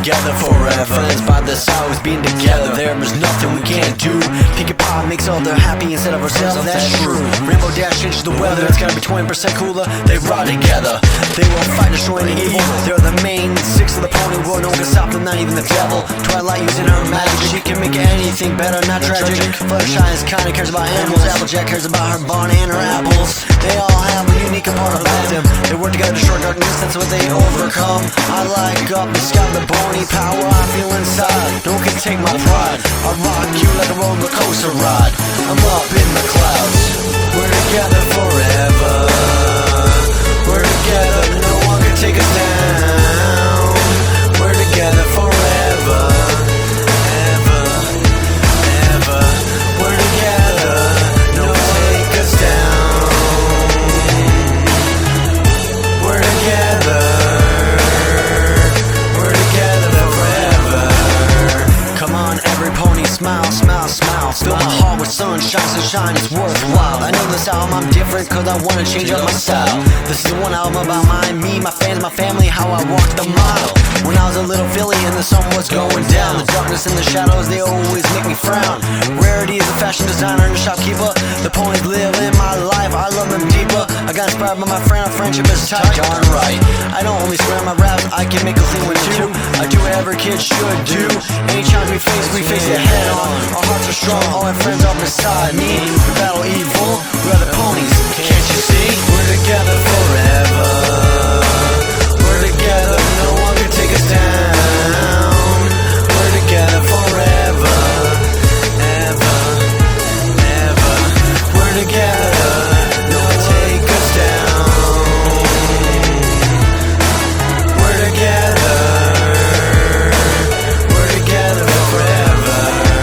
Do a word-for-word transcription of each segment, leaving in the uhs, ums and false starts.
together forever. Friends by the side, always being together. There is nothing we can't do. Pick a pie makes all they're happy instead of ourselves. That's true. Rainbow Dash changes the weather. It's gotta be twenty percent cooler. They ride together. They won't fight, destroying the evil. They're the main six of the pony world. No one can stop them, not even the devil. Twilight using her magic. She can make anything better, not tragic. Fluttershy is kinda cares about animals. Applejack cares about her bonnet and her apples. They all have a unique part about them. They work together to destroy darkness, that's what they overcome. I like up the sky, the bony power I feel inside. No one can take my pride. I rock you like a roller coaster ride. I'm up in the clouds. We're together forever. We're together, no one can take us down. We're together forever, ever, ever. We're together, no one take us down. We're together, we're together forever. Come on, every pony, smile, smile, smile. Fill my heart with sunshine, sunshine is worthwhile. I know this album I'm different cause I wanna change up my style. This is one album about my, me, my fans, my family, how I walked the mile. When I was a little filly and the sun was going down, the darkness and the shadows, they always make me frown. Rarity is a fashion designer and a shopkeeper. The ponies live in my life, I love them deeper. I got inspired by my friend, our friendship is tight, darn right. I don't only swear my raps, I can make a clean one too. I do what every kid should do. Any challenge we face, we face it head on. Our hearts are strong, all our friends are beside me. We battle evil, we are the ponies, can't you see? We're together forever. We're together, no one can take us down. We're together forever, ever, ever. We're together, no one take us down. We're together, we're together forever.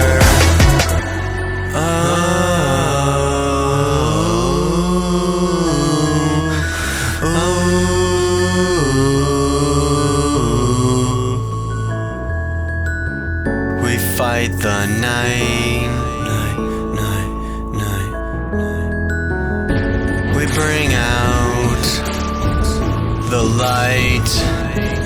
We fight the night, night, night, night, night. We bring out the light.